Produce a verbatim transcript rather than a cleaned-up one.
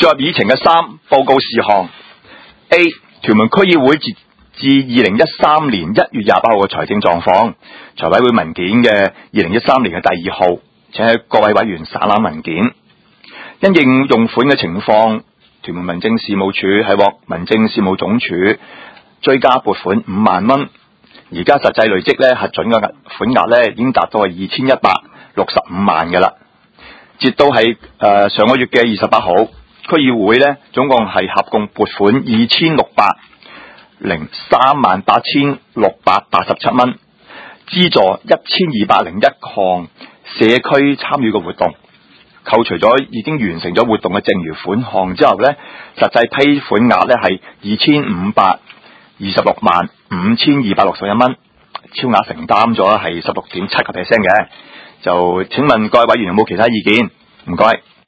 進入議程嘅三報告事項 A 屯門區議會截至二零一三年一月廿八號嘅財政狀況，財委會文件嘅二零一三年嘅第二號，請喺各位委員省覽文件。因應用款嘅情況，屯門民政事務處係獲民政事務總署追加撥款五萬蚊，而家實際累積咧核准嘅款額咧已經達到係二千一百六十五萬嘅啦。截到係誒、呃、上個月嘅二十八號，區議會咧總共係合共撥款二千六百零三萬八千六百八十七蚊，資助一千二百零一項社區參與嘅活動。扣除咗已經完成咗活動嘅剩餘款項之後咧，實際批款額咧係二千五百二十六萬五千二百六十一蚊，超額承擔咗係十六點七個 percent 嘅。就請問各位委員有冇其他意見？唔該。